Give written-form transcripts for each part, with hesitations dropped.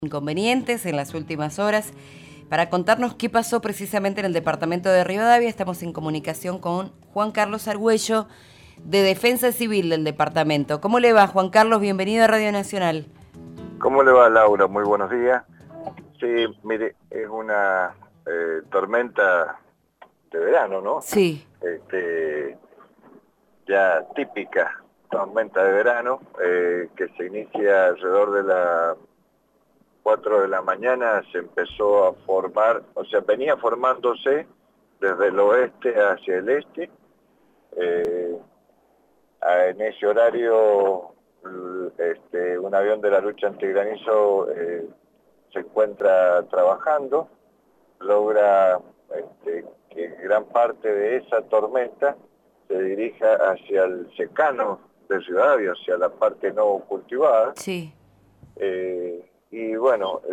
Inconvenientes en las últimas horas. Para contarnos qué pasó precisamente en el departamento de Rivadavia, estamos en comunicación con Juan Carlos Argüello, de Defensa Civil del departamento. ¿Cómo le va, Juan Carlos? Bienvenido a Radio Nacional. ¿Cómo le va, Laura? Muy buenos días. Sí, mire, es una tormenta de verano, ¿no? Sí. Ya típica tormenta de verano, que se inicia alrededor de las 4 de la mañana, se empezó a formar, o sea, venía formándose desde el oeste hacia el este. En ese horario, un avión de la lucha antigranizo se encuentra trabajando, logra que gran parte de esa tormenta se dirija hacia el secano de Rivadavia, hacia la parte no cultivada. Sí. Y bueno,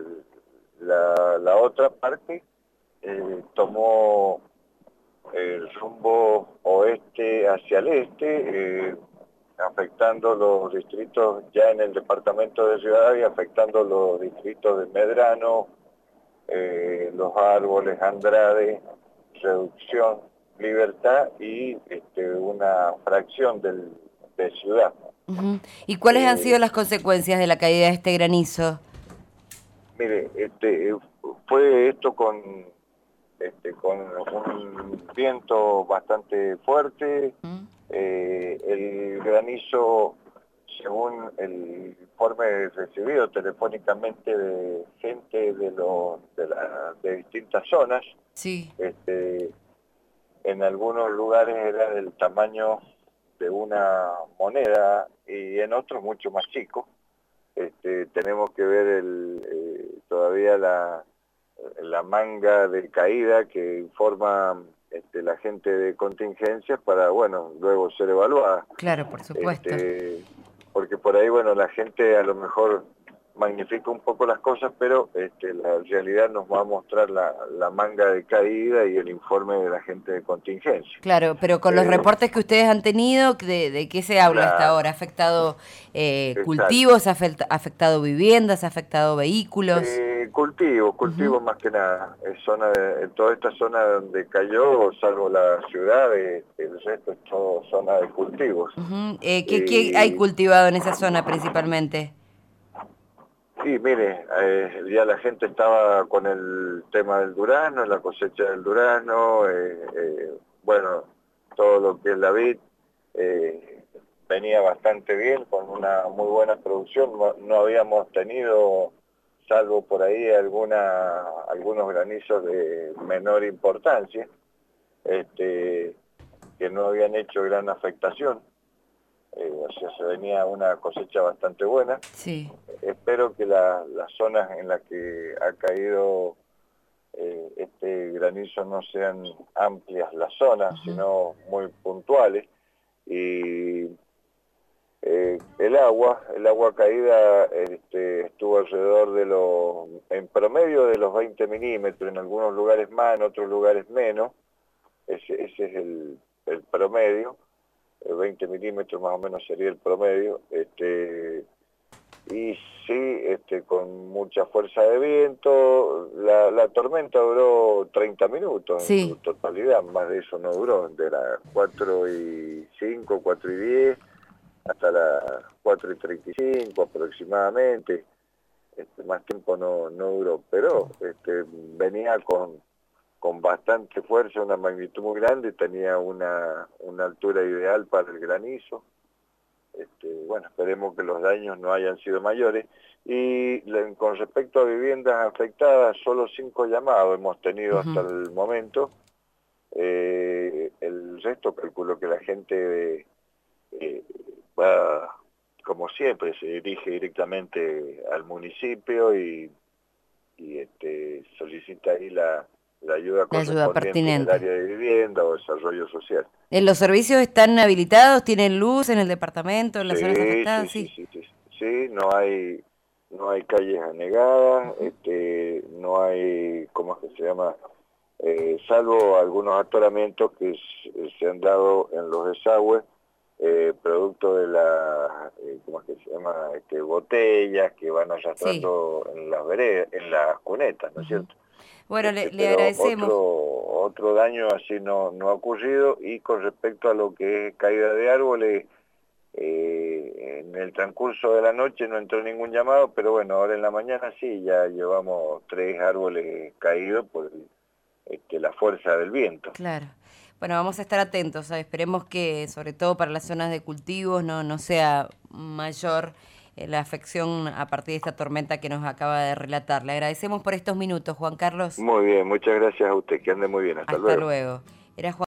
la otra parte tomó el rumbo oeste hacia el este, afectando los distritos, ya en el departamento de Rivadavia, afectando los distritos de Medrano, Los Árboles, Andrade, Reducción, Libertad y una fracción de Ciudad. Uh-huh. ¿Y cuáles han sido las consecuencias de la caída de este granizo? Mire, fue esto con un viento bastante fuerte. El granizo, según el informe recibido telefónicamente de gente de distintas zonas, Sí. en algunos lugares era del tamaño de una moneda y en otros mucho más chico. Tenemos que ver todavía la manga de caída que informa la gente de contingencias para, bueno, luego ser evaluada. Claro, por supuesto. Porque por ahí, bueno, la gente a lo mejor magnifica un poco las cosas, pero la realidad nos va a mostrar la manga de caída y el informe de la gente de contingencia. Claro, pero con los reportes que ustedes han tenido, ¿de qué se habla hasta ahora? ¿Ha afectado cultivos, ha afectado viviendas, ha afectado vehículos? Cultivos más que nada. En toda esta zona donde cayó, salvo la ciudad, el resto es todo zona de cultivos. Uh-huh. ¿Qué hay cultivado en esa zona principalmente? Sí, mire, ya la gente estaba con el tema del durazno, la cosecha del durazno, bueno, todo lo que es la vid, venía bastante bien, con una muy buena producción. No habíamos tenido, salvo por ahí algunos granizos de menor importancia, que no habían hecho gran afectación. O sea, se venía una cosecha bastante buena. Sí. Espero que las zonas en las que ha caído este granizo no sean amplias las zonas, sino muy puntuales. Y el agua caída estuvo alrededor en promedio de los 20 milímetros, en algunos lugares más, en otros lugares menos. Ese es el promedio. 20 milímetros más o menos sería el promedio, y sí, con mucha fuerza de viento. La tormenta duró 30 minutos en su totalidad, más de eso no duró, de las 4:05, 4:10, hasta las 4:35 aproximadamente. Más tiempo no duró, pero venía con bastante fuerza, una magnitud muy grande, tenía una altura ideal para el granizo. Bueno, esperemos que los daños no hayan sido mayores. Y con respecto a viviendas afectadas, solo 5 llamados hemos tenido hasta el momento. El resto, calculo que la gente va, como siempre, se dirige directamente al municipio y solicita ahí la ayuda correspondiente en el área de vivienda o desarrollo social. ¿Los servicios están habilitados? ¿Tienen luz en el departamento, en las zonas afectadas? Sí, no hay calles anegadas, no hay, ¿cómo es que se llama? Salvo algunos atoramientos que se han dado en los desagües, producto de las, ¿cómo es que se llama? Botellas que van arrastrando en las veredas, en las cunetas, ¿no es cierto? Bueno, le Pero agradecemos. otro daño así no ha ocurrido. Y con respecto a lo que es caída de árboles, en el transcurso de la noche no entró ningún llamado, pero bueno, ahora en la mañana sí, ya llevamos 3 árboles caídos por la fuerza del viento. Claro. Bueno, vamos a estar atentos, ¿sabes? Esperemos que, sobre todo para las zonas de cultivos, no sea mayor la afección a partir de esta tormenta que nos acaba de relatar. Le agradecemos por estos minutos, Juan Carlos. Muy bien, muchas gracias a usted, que ande muy bien, hasta Hasta luego. luego. Era Juan